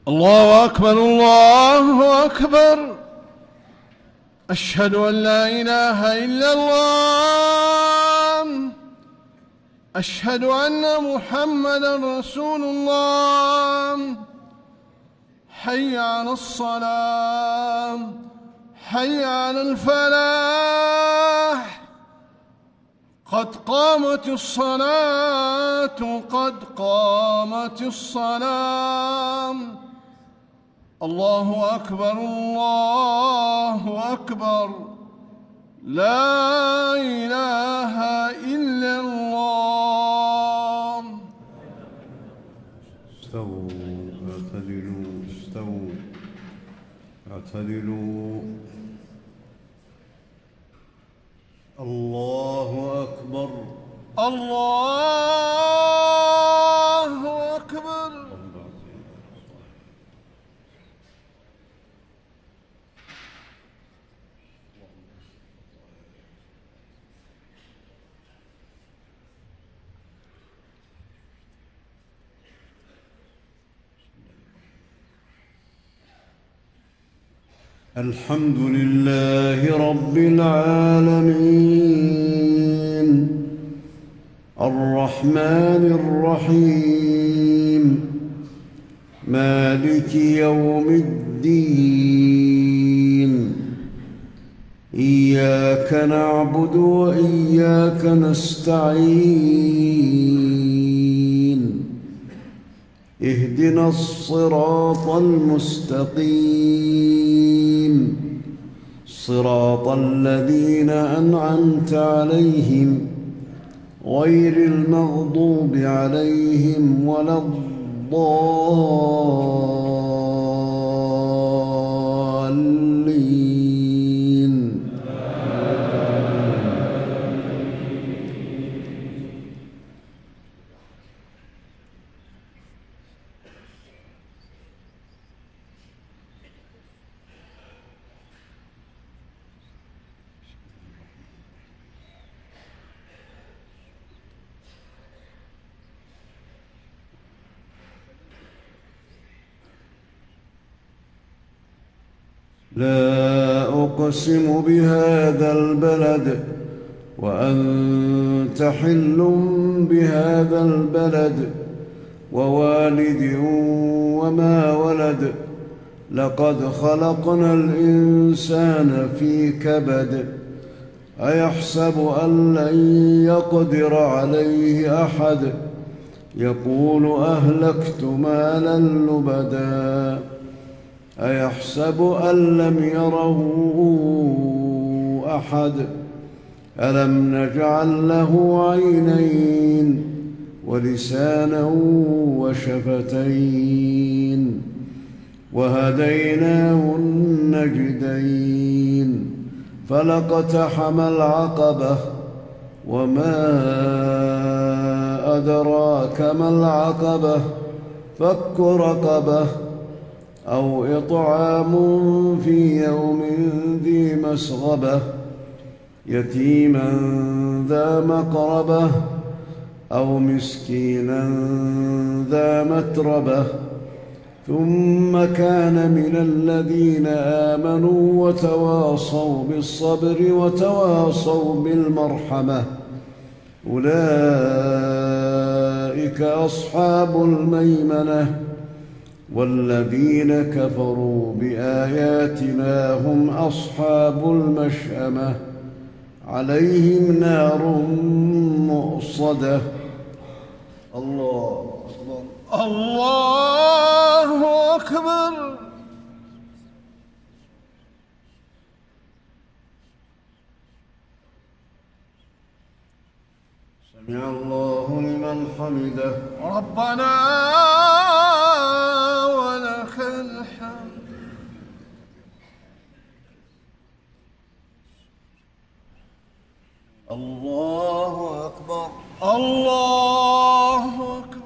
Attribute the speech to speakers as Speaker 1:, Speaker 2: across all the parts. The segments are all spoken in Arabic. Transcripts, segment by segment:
Speaker 1: الله أكبر الله أكبر. أشهد أن لا إله إلا الله. أشهد أن محمدًا رسول الله. حي على الصلاة، حي على الفلاح. قد قامت الصلاة، قد قامت الصلاة. الله أكبر الله أكبر. لا إله إلا الله.
Speaker 2: استووا اعتدلوا، استووا اعتدلوا. الله أكبر
Speaker 1: الله أكبر.
Speaker 2: الحمد لله رب العالمين، الرحمن الرحيم، مالك يوم الدين. إياك نعبد وإياك نستعين. اهدنا الصراط المستقيم، صراط الذين أنعمت عليهم غير المغضوب عليهم ولا الضالين. لا أقسم بهذا البلد وأنت حل بهذا البلد ووالد وما ولد. لقد خلقنا الإنسان في كبد. أيحسب أن لن يقدر عليه أحد. يقول أهلكت مالا لبدا. أيحسب أن لم يره أحد. ألم نجعل له عينين ولسانا وشفتين وهديناه النجدين. فلاقتحم العقبة وما أدراك ما العقبة. فك رقبة أو إطعام في يوم ذي مسغبة يتيما ذا مقربة أو مسكينا ذا متربة. ثم كان من الذين آمنوا وتواصوا بالصبر وتواصوا بالمرحمة. أولئك أصحاب الميمنة. والذين كفروا بآياتنا هم أصحاب المشأمة. عليهم نار مؤصدة. الله أكبر
Speaker 1: الله أكبر.
Speaker 2: سمع الله لمن حمده.
Speaker 1: ربنا ولك الحمد.
Speaker 2: الله أكبر
Speaker 1: الله أكبر.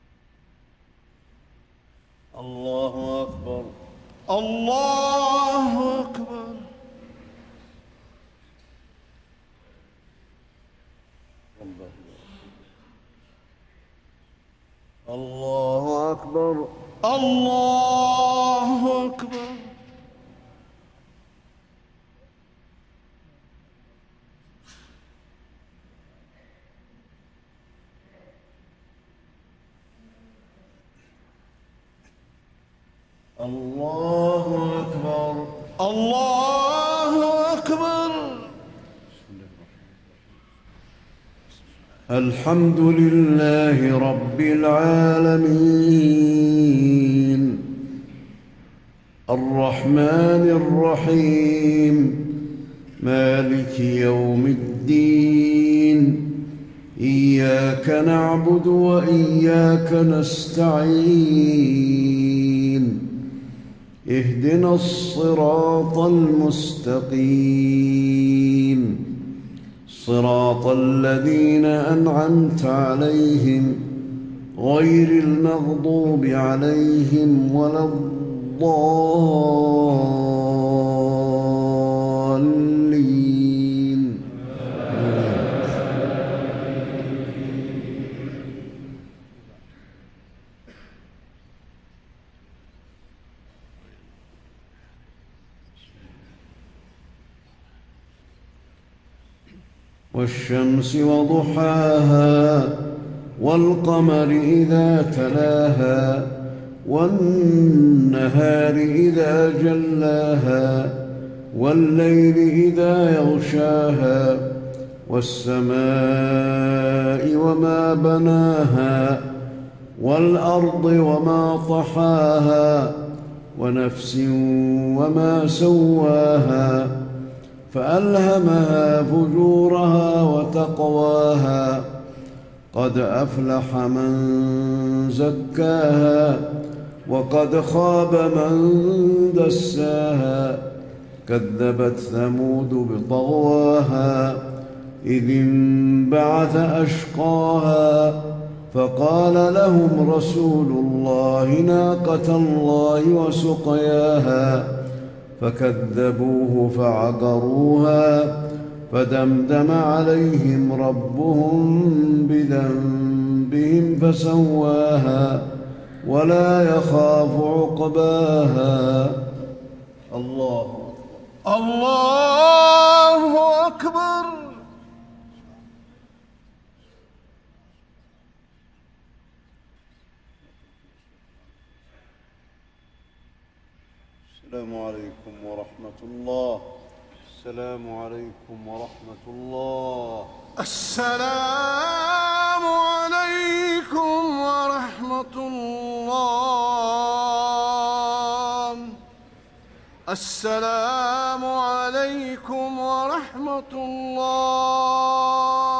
Speaker 2: الله أكبر
Speaker 1: الله الله أكبر.
Speaker 2: الله أكبر.
Speaker 1: الله أكبر.
Speaker 2: الحمد لله رب العالمين الرحمن الرحيم مالك يوم الدين إياك نعبد وإياك نستعين اهدنا الصراط المستقيم صراط الذين أنعمت عليهم غير المغضوب عليهم ولا الضالين. والشمس وضحاها والقمر إذا تلاها والنهار إذا جلاها والليل إذا يغشاها والسماء وما بناها والأرض وما طحاها ونفس وما سواها فألهمها فجورها وتقواها قد أفلح من زكاها وقد خاب من دساها كذبت ثمود بطغواها إذ انبعث أشقاها فقال لهم رسول الله ناقة الله وسقياها فكذبوه فعقروها فدمدم عليهم ربهم بذنبهم فسواها ولا يخاف عقباها. الله
Speaker 1: الله أكبر.
Speaker 2: السلام عليكم ورحمة الله. السلام عليكم ورحمة الله.
Speaker 1: السلام عليكم ورحمة الله. السلام عليكم ورحمة الله.